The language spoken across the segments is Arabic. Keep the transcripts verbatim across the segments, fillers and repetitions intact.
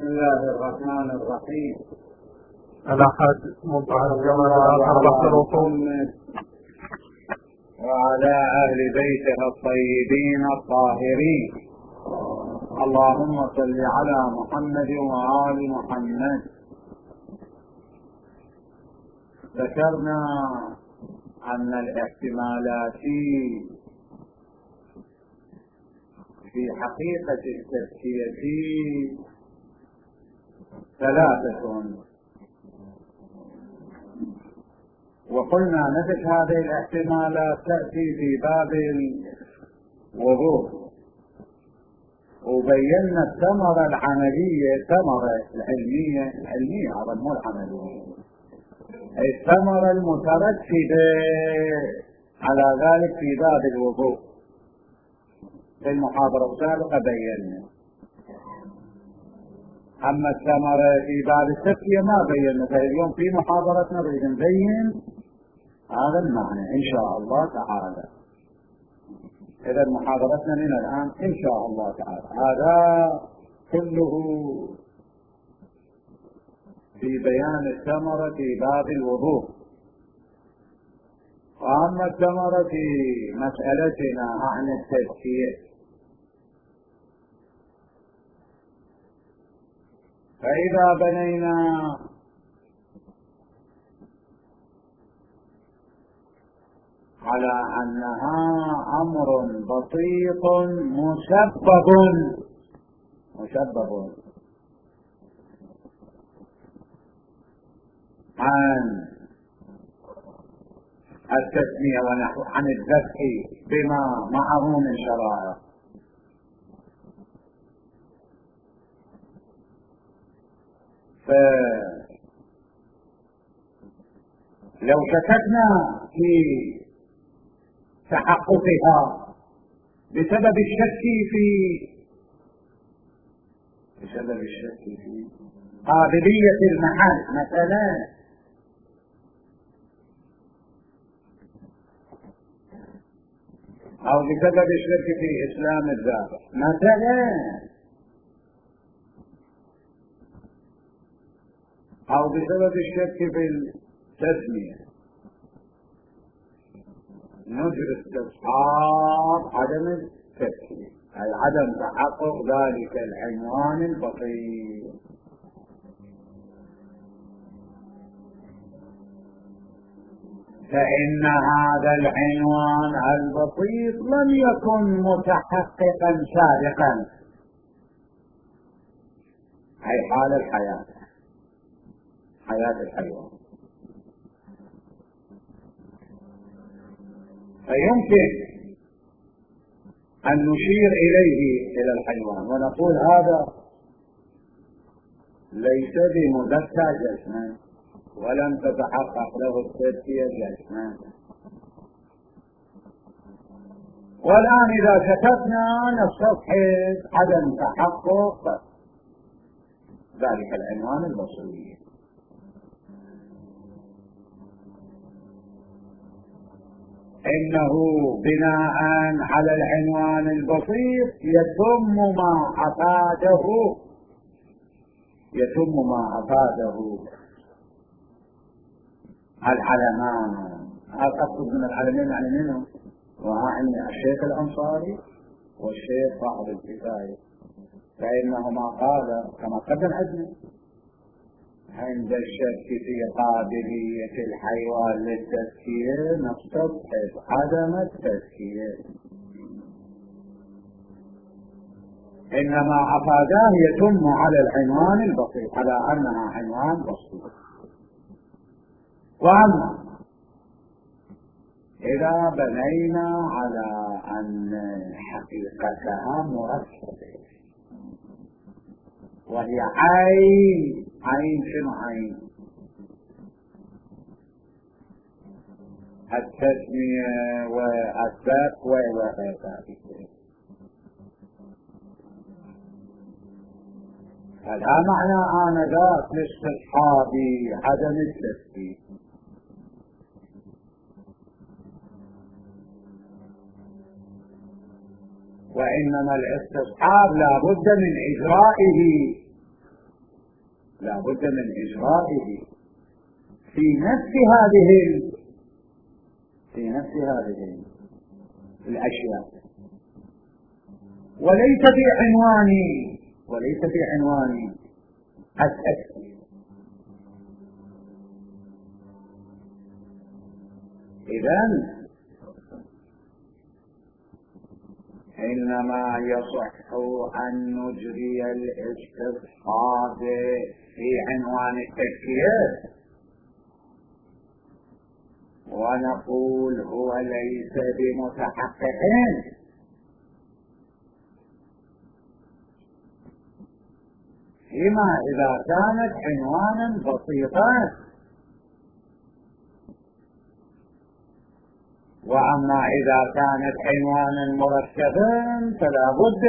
الله الرحمن الرحيم. الأحد منتهى الجمال الآخر بحر محمد وعلى أهل بيته الطيبين الطاهرين. اللهم صل على محمد وآل محمد. ذكرنا أن الاحتمالات في حقيقة التزكية ثلاثة، وقلنا نفس هذه الاحتمالات تأتي في باب الوضوء، وبينا الثمرة العملية، الثمرة العلمية العلمية هذا مو العملية، الثمرة المترتبة على ذلك في باب الوضوء. في المحاضرة السابقة بينا. أما الثمرة في باب التزكية ما بينا، فاليوم في محاضرتنا نريد نبين هذا المعنى إن شاء الله تعالى. إذا محاضرتنا من الآن إن شاء الله تعالى هذا كله في بيان الثمرة في باب الوضوء. وأما الثمرة في مسألتنا عن التزكية، فإذا بنينا على أنها أمر بسيط مسبب مسبب عن التسمية ونحو عن الذبح بما معه من شرائع، فلو شككنا في تحققها بسبب الشك في بسبب الشك في قابلية المحل مثلا، أو بسبب الشك في إسلام الذابح مثلا، أو بسبب الشك في التسمية، نجري استصحاب عدم التسمية، أي عدم تحقق ذلك العنوان البسيط. فإن هذا العنوان البسيط لم يكن متحققا سابقا، أي حال الحياة، حياة الحيوان. فيمكن أن نشير إليه إلى الحيوان ونقول هذا ليس بمذكى جسما ولم تتحقق له التزكية جسما. والآن إذا شككنا نستصحب عدم تحقق ذلك العنوان البصري. إنه بناء على العنوان البسيط يتم ما أفاده يتم ما أفاده العلمان. أقصد من العلمين يعني منه وعني الشيخ الأنصاري والشيخ صاحب الكفاية، فإنهما قال كما قدم عندنا عند الشك في قابلية الحيوان للتزكية نستصحب عدم التزكية، إنما أفاداه يتم على العنوان البسيط، على أنها عنوان بسيط. وأما إذا بنينا على أن حقيقتها مركبة وهي عين عين شنو عين؟ التسمية والذبح وغير ذلك. هذا معنى آنذاك لاستصحاب عدم التسمية. وإنما الاستصحاب لا بد من إجرائه لا بد من إجرائه في نفس هذه في نفس هذه الأشياء، وليس في عنوان وليس في عنوان التكفير. إذن إنما يصح أن نجري الاستصحاب في عنوان التكفير ونقول هو ليس بمتحقق، فيما إذا كانت عنوانا بسيطا. وأما إذا كانت عنوانا مركبا فلا بد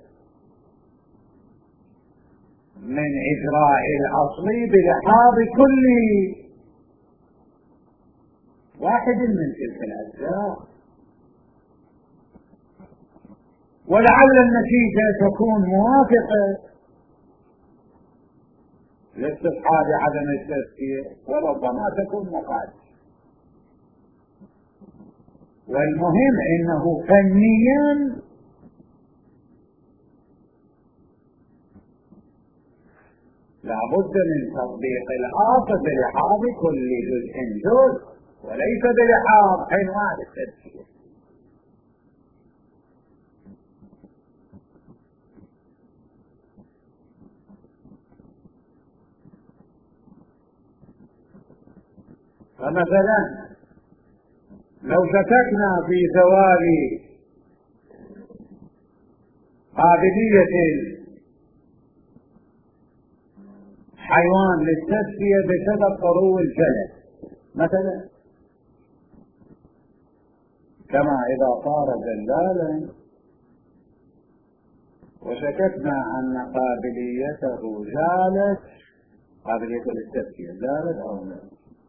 من إجراء الأصل بلحاظ كل واحد من تلك الأجزاء، ولعل النتيجة تكون موافقة لاستصحاب عدم التذكير وربما تكون مقابلة. والمهم انه فنيا لا بد من تطبيق الاصل بلحاظ كل جزء جزء وليس بلحاظ عنوان التذكير. فمثلا لو شككنا في زوال قابلية الحيوان للتسقية بسبب طرو الجلد مثلا، كما إذا صار جلالا وشككنا أن قابليته زالت، قابليته للتسقية زالت أو لا،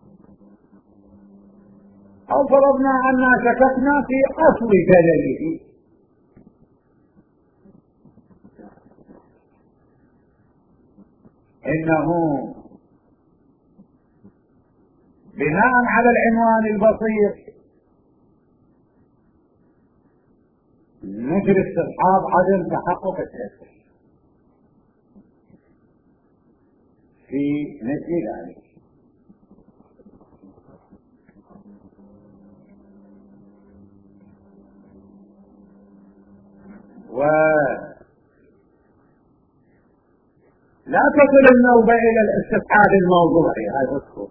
أو فرضنا أننا شككنا في أصل جلله، إنه بناء على العنوان البسيط نجري استصحاب عدم تحقق التسقية في مثل ذلك. ولا تصل النوبة إلى الاستصحاب الموضوعي، هذا الصوت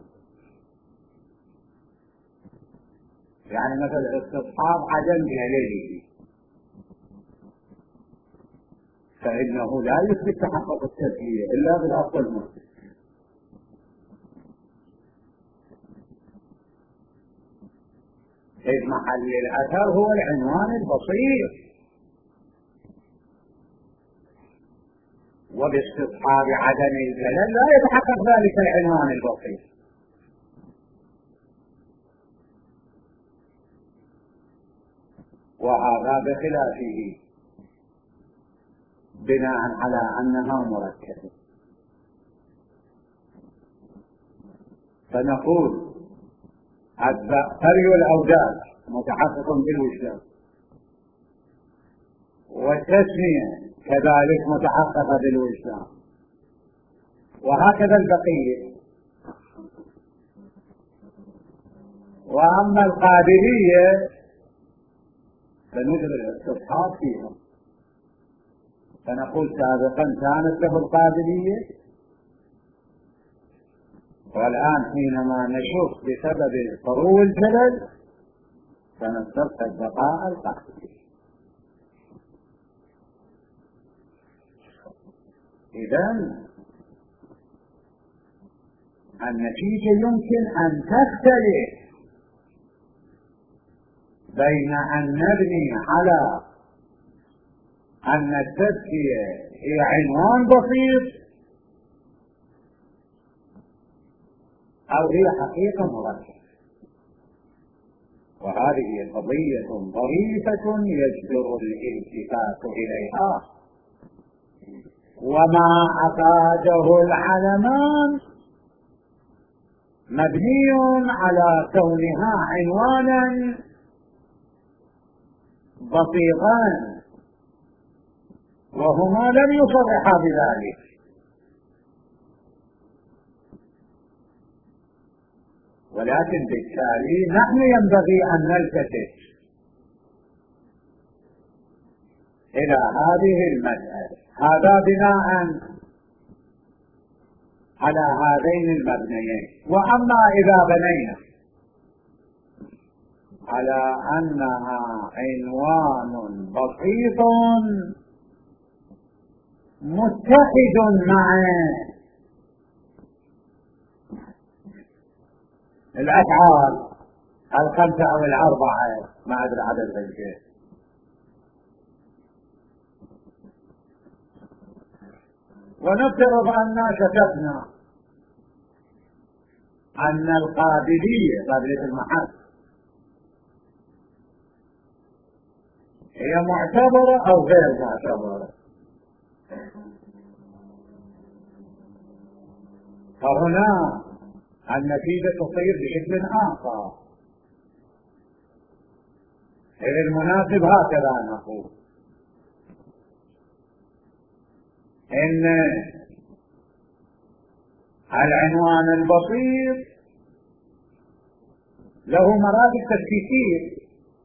يعني مثل استصحاب عدم جلله فإنه لا يثبت تحقق التسقية إلا بالأصل المثبت. إذ محل الأثر هو العنوان البسيط، وباستصحاب عدم الجلل لا يتحقق ذلك العنوان البسيط. وهذا بخلافه بناء على أنها مركبة. فنقول الثري والأوداج متحقق بالوجدان، والتسمية كذلك متحققة بالوجدان، وهكذا البقية. وأما القابلية فنجري الاستصحاب فيها، فنقول سابقا كانت له القابلية، والآن حينما نشوف بسبب طرو الجلل فنستبقى بقاء القابلية. إذن النتيجة يمكن أن تختلف بين أن نبني على أن التزكية هي عنوان بسيط أو هي حقيقة مركبة، وهذه قضية ظريفة يجدر الالتفات إليها. وما أفاده العلمان مبني على كونها عنوانا بسيطان، وهما لم يصرحا بذلك. ولكن بالتالي نحن ينبغي أن نلتفت إلى هذه المسألة. هذا بناء على هذين المبنيين. وأما إذا بنينا على أنها عنوان بسيط متحد مع الأفعال الخمسة أو الأربعة، ما أدري عدد ذلك، ونفترض أننا كتبنا أن القابلية قابلية المحل هي معتبرة أو غير معتبرة، فهنا النتيجة تصير بشكل آخر. إذا المناسب هكذا نقول إن العنوان البسيط له مراتب تفكيكية،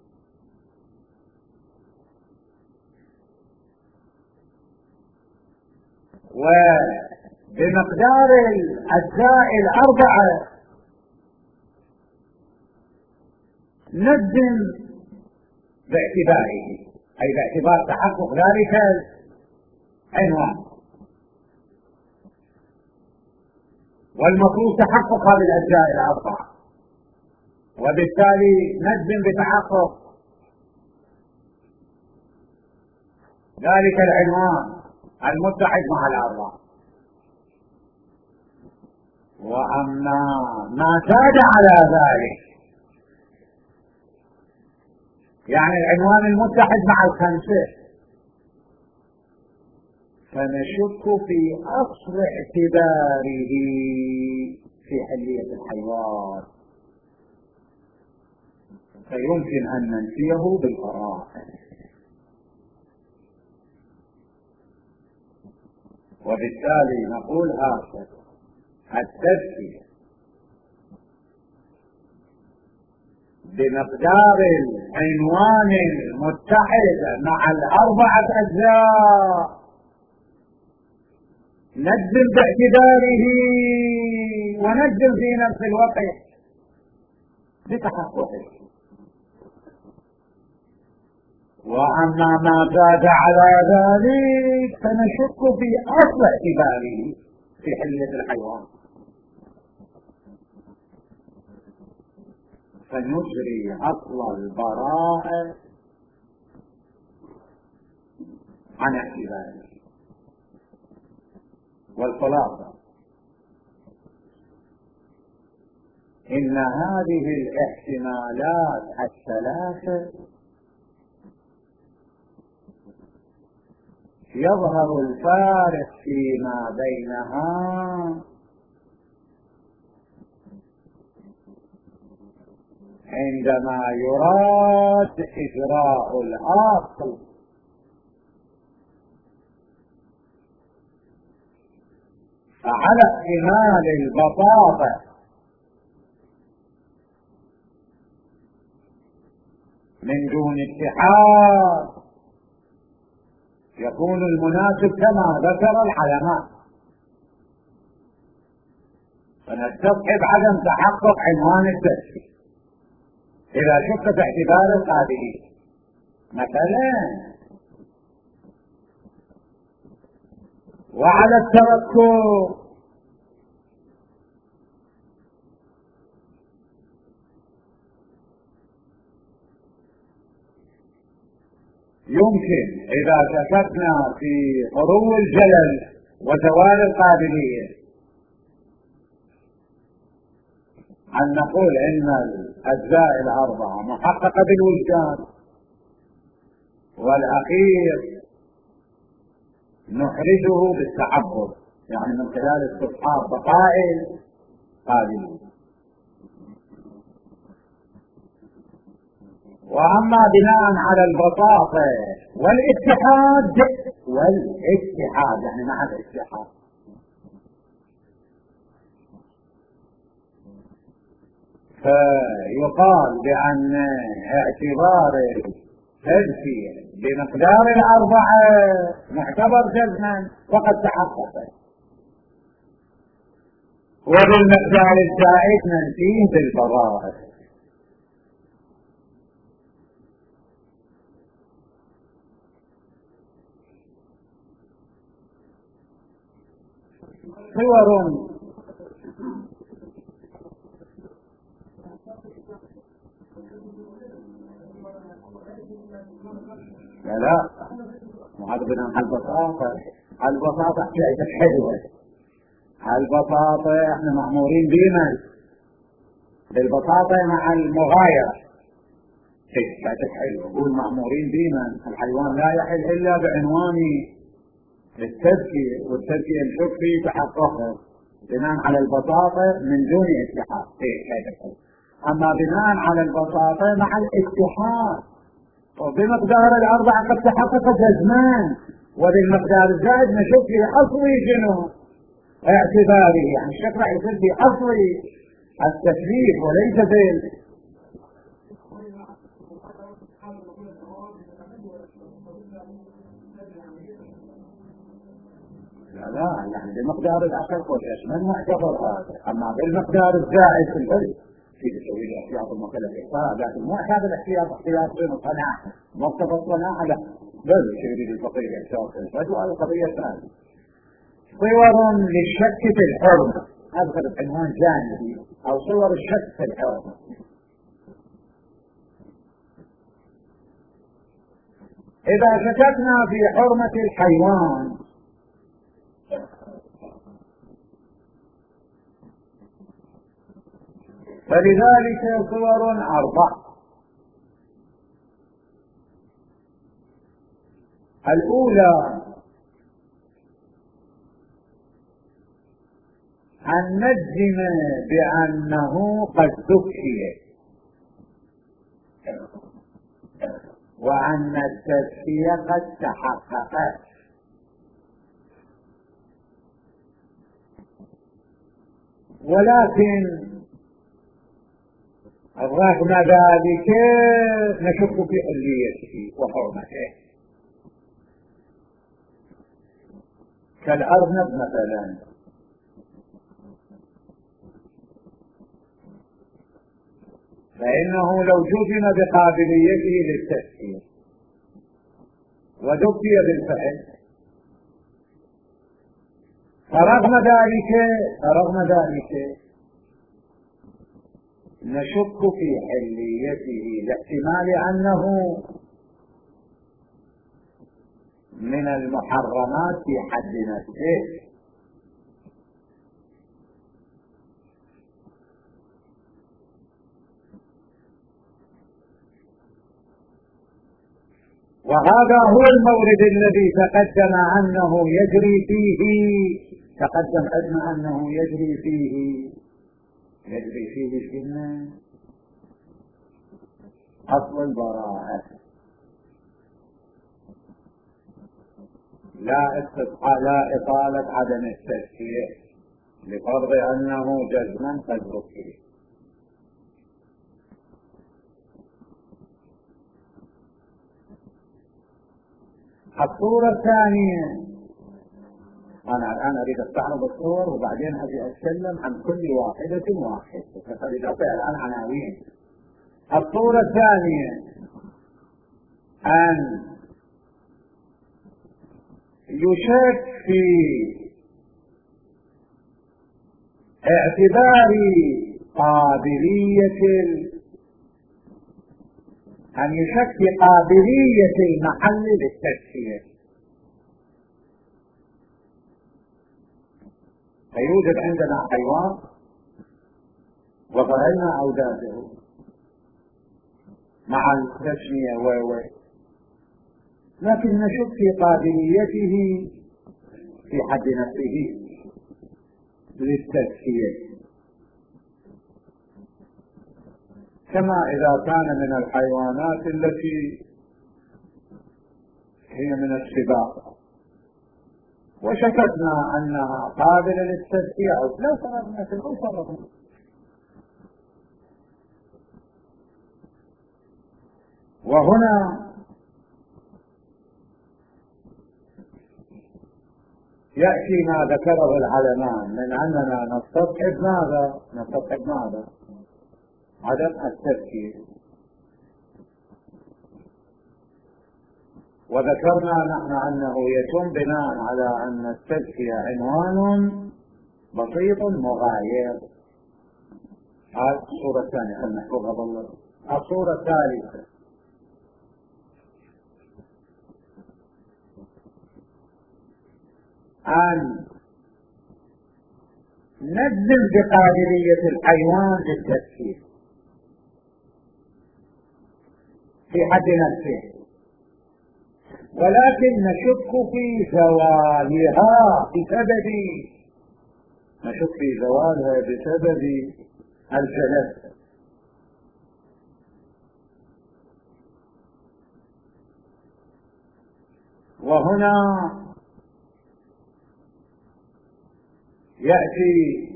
وبمقدار الأجزاء الأربعة نجزم باعتباره، أي باعتبار تحقق ذلك العنوان، والمفروض تحقق هذه الأجزاء الأربعة، وبالتالي نجزم بتحقق ذلك العنوان المتحد مع الأربعة. وأما ما زاد على ذلك، يعني العنوان المتحد مع الخمسة، فنشك في أصل اعتباره في حلية الحيوان، فيمكن أن ننفيه بالقراءة. وبالتالي نقول هكذا: التزكية بمقدار العنوان المتحد مع الأربعة أجزاء نجزم باعتباره ونجزم في نفس الوقت بتحققه. وأما ما زاد على ذلك فنشك في أصل اعتباره في حلية الحيوان، فنجري أصل البراءة عن اعتباره. والخلاصة إن هذه الاحتمالات الثلاثة يظهر الفارق فيما بينها عندما يراد إجراء الأصل فعلى احتمال البساطة من دون اتحاد يكون المناسب كما ذكر العلماء، فنستصحب عدم تحقق عنوان التزكية إذا شك في اعتبار القابلين. مثلا وعلى التوكل يمكن إذا شككنا في خروج الجلل وزوال القابلية أن نقول إن الأجزاء الأربعة محققة بالوجدان، والأخير نحرجه بالتعبد، يعني من خلال استصحاب بقائل قابلين. وأما بناء على البساطة والاتحاد والاتحاد يعني مع الاتحاد، فيقال بأن اعتبار التزكية بمقدار الأربعة معتبر جزما فقد تحقق، وبالمقدار الزائد ننفيه بالفضائل. صور لا لا وهذا بناء على البساطة. البساطة حاجة حلوة، البساطة احنا مأمورين بينا بالبساطة مع المغايرة. حاجة حلوة يقول مأمورين بينا، الحيوان لا يحل إلا بعنوان التزكية، والتزكية نشوف فيه تحققه بناء على البساطة من دون اتحاد. أما بناء على البساطة مع الاتحاد وبمقدار الأربعة قد تحقق جزمان، وبالمقدار الزائد نشوف في أصلي شنو اعتباره، يعني الشك راح يصير في أصلي التكليف وليس بال لا لا يعني بمقدار الأقل والجزمان معتبر هذا. أما بالمقدار الزائد في الفرق في تسوي الاحتياط المختلف إخطاء، لكن مو هذا الاحتياط احتياط بين القناعة مقتضى القناعة لا بل يريد الفقير احتياط في الفرق، وهذه قضية ثانية. صور للشك في الحرمة، أذكر عنوان جانبي أو صور الشك في الحرمة. إذا شككنا في حرمة الحيوان فلذلك صور أربع. الأولى أن نجزم بأنه قد ذكي، وأن التزكية قد تحققت، ولكن رغم ذلك نشك في حليته وحرمته. كالأرنب مثلا، فإنه لو جزم بقابليته للتفكير ودكي بالفعل فرغم ذلك فرغم ذلك نشك في حليته لاحتمال أنه من المحرمات في حد نفسه. وهذا هو المورد الذي تقدم أنه يجري فيه تقدم عندنا أنه يجري فيه يجري فيه الجنة أصل البراءة، لا استطاع لا إطالة عدم التزكية لفرض أنه جزما قد ذكر. الصورة الثانية، أنا الآن أريد أستعرض الصور وبعدين أجي أتكلم عن كل واحدة واحدة، فقد أعطي الآن عناوين. الصورة الثانية أن يشك في اعتبار قابلية أن يشك في قابلية المحل للتزكية، فيوجد عندنا حيوان وضعنا أولاده مع التسمية و لكن نشك في قابليته في حد نفسه للتزكية، كما إذا كان من الحيوانات التي هي من السباق وشككنا أنها قابلة للتزكية أو لو فرضنا في الأسرة. وهنا يأتي ما ذكره العلمان من أننا نستصحب ماذا؟ نستصحب ماذا؟ عدم التزكية. وذكرنا نحن أنه يتم بناء على أن التزكية عنوان بسيط مغاير. هذه الصورة الثانية خلينا نحفظها بالله. الصورة الثالثة أن نجزم بقابلية الحيوان للتزكية في حد نفسه، ولكن نشك في زوالها بسبب نشك في زوالها بسبب الجلد. وهنا يأتي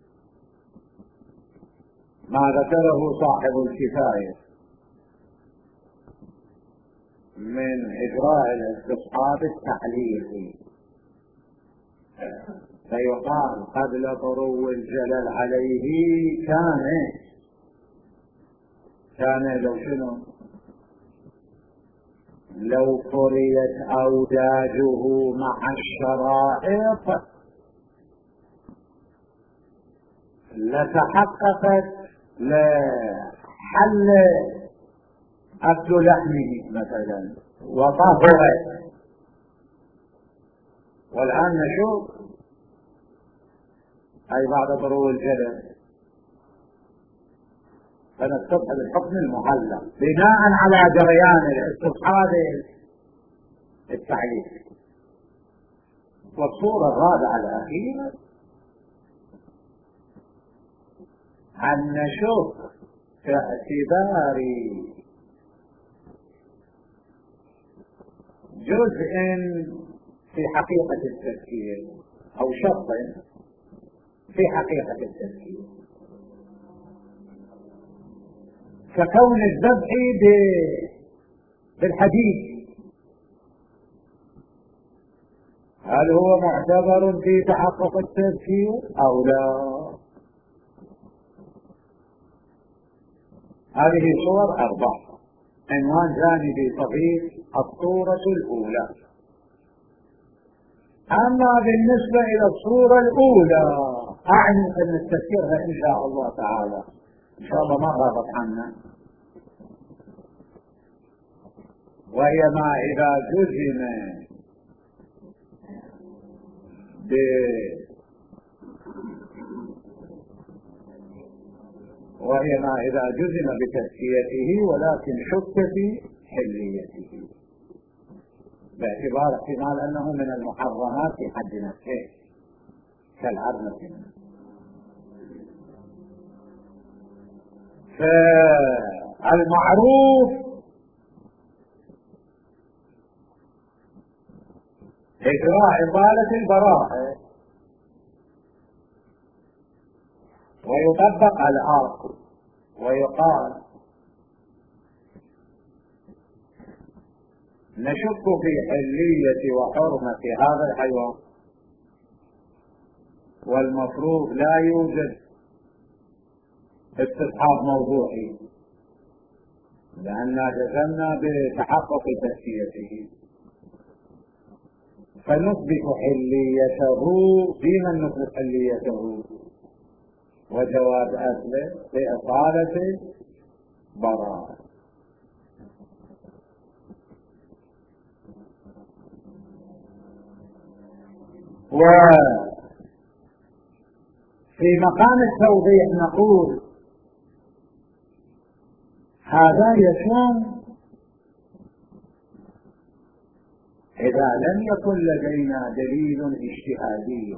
ما ذكره صاحب الكفاية من إجراء الاستصحاب التعليقي، فيقال قبل طرو الجلل عليه كان كان لو شنو لو فريت أوداجه مع الشرائط لتحققت لحل أكل لحمه مثلا وطهرت. والآن نشوف أي بعد طلوع الجلل فنستصحب الحكم المعلق بناء على جريان الاستصحاب التعليق. والصورة الرابعة الأخيرة أن نشوف في اعتبار جزء في حقيقة التزكية أو شرط في حقيقة التزكية ككون الذبح بالحديد، هل هو معتبر في تحقق التزكية أو لا؟ هذه صور أربعة. عنوان جانبي صغير الصورة الأولى. أما بالنسبة إلى الصورة الأولى أعني أن نستذكرها إن شاء الله تعالى، إن شاء الله ما غابت عنا، وهي ما إذا جزم ب وهي ما إذا جزم بتزكيته ولكن شك في حليته باعتبار احتمال أنه من المحرمات في حد نفسه كالعرض. فالمعروف إجراء إطالة البراءة ويطبق الآخر ويقال نشك في حلية وحرمة هذا الحيوان والمفروض لا يوجد استصحاب موضوعي لأننا جزمنا بتحقق تزكيته، فنثبت حليته. فيما نثبت حليته وجواز أكله بإطالة براءة. وفي مقام التوضيح نقول هذا يكون إذا لم يكن لدينا دليل اجتهادي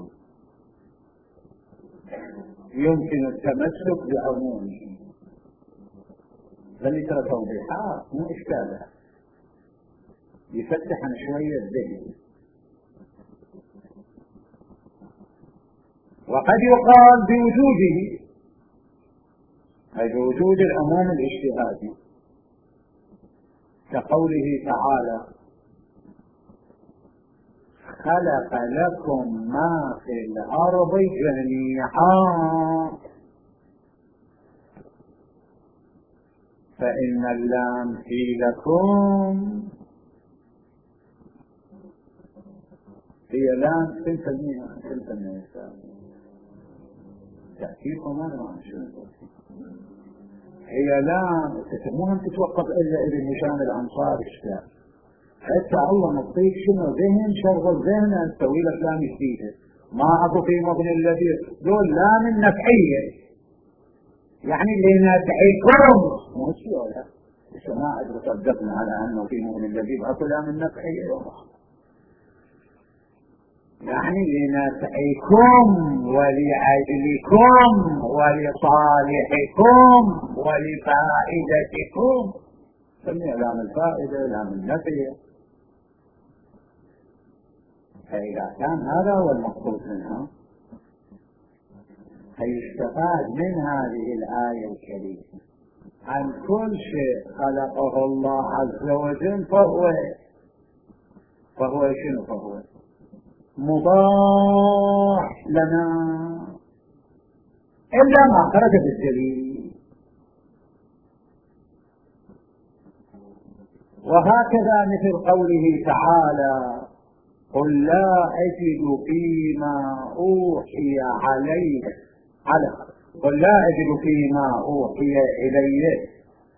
يمكن التمسك بعمومه، بل ترى توضيحات مو إشكالات يفتح عن شوية الذهن. وقد يقال بوجوده، أي بوجود العموم الاجتهادي، كقوله تعالى: خلق لكم ما في الأرض جميعا، فإن اللام في لكم هي لام كم تسميها كم تسميها تأكيدكم ما نعرف شو هي لام تسموها تتوقف إلا إذا مشان الأنصار إشكال، حتى الله نعطيك شنو ذهن شغل ذهن أن تسوي لك لام جديدة. ما أكو في مبني الذي دول لام النفعية، يعني اللي نفعيكم مو شيء إذا ما أدري صدقنا على أنه في مبني الذي أكو لام النفعية، يعني لنفعكم ولأجلكم ولصالحكم ولفائدتكم، سمي لام الفائدة لام النفع. فإذا كان هذا هو المقصود منها فيستفاد من هذه الآية الكريمة عن كل شيء خلقه الله عز وجل فهو فهو شنو فهو مباح لنا إلا ما خرج بالدليل. وهكذا مثل قوله تعالى: قل لا أجد فيما أوحي عليه على قل لا أجد فيما أوحي إليه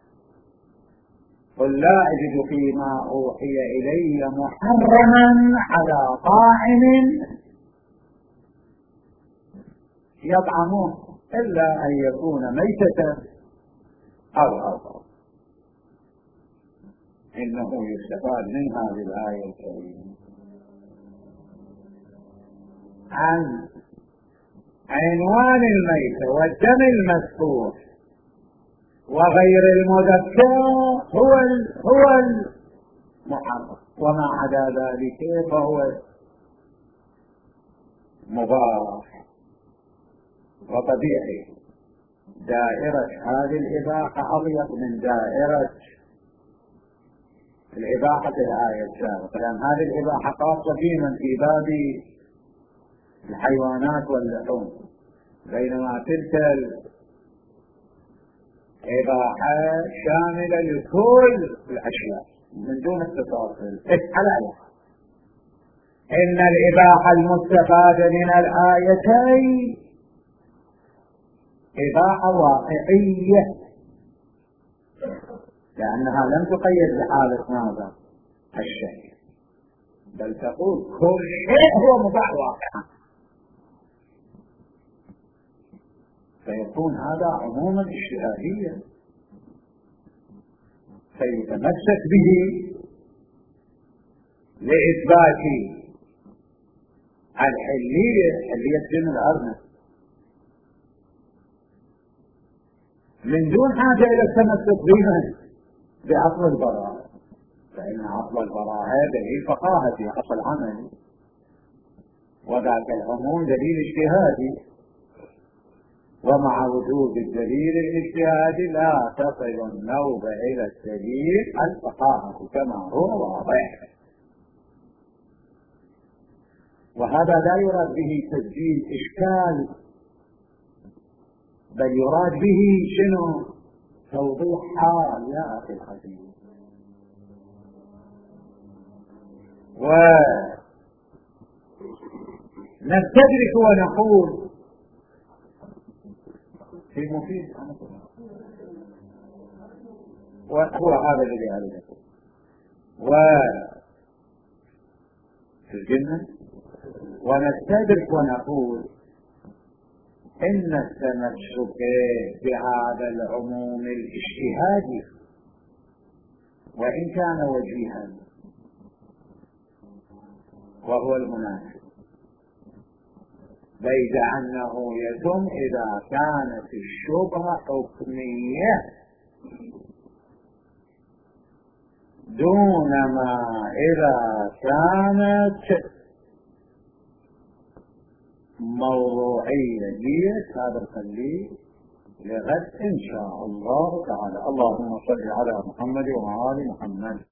قل لا أجد فيما أوحي إلي محرما على طاعم يطعمه إلا أن يكون ميتة أو أرضا. إنه يستفاد من هذه الآية الكريمة عن عنوان الميتة والدم المسفوح وغير المذكى هو هو المحرم، وما عدا ذلك فهو مباح وطبيعي. دائرة هذه الإباحة أضيق من دائرة الإباحة الآية السابقة، لأن هذه الإباحة خاصة فيمن في باب الحيوانات واللحوم، بينما تلك الإباحة شاملة لكل الأشياء من دون التفاصيل. على إن الإباحة المستفادة من الآيتين إباحة واقعية، لأنها لم تقيد بحالة ماذا الشيء، بل تقول كل شيء هو مباح واقعا، فيكون هذا عموما اجتهاديا فيتمسك به لإثبات الحلية، حلية دم الأرنب، من دون حاجة إلى التمسك بها بأصل البراءة، فإن أصل البراءة دليل فقاهة في أصل عمل، وذاك العموم دليل اجتهادي، ومع وجود الدليل الاجتهادي لا تصل النوبة إلى الدليل الفقاهة كما هو واضح. وهذا لا يراد به تسجيل إشكال، بل يراد به شنو توضيح حال يا أخي الحبيب. ونستدرك ونقول في مفيد وهو هذا الذي عليه و في الجنة، ونستدرك ونقول إن التمسك بهذا العموم الاجتهادي وإن كان وجيها وهو المناسب، بيد أنه يتم إذا كانت الشبهة حكمية دونما إذا كانت موضوعية. ليش؟ هذا خليه لغد إن شاء الله تعالى. اللهم صل على محمد وآل محمد.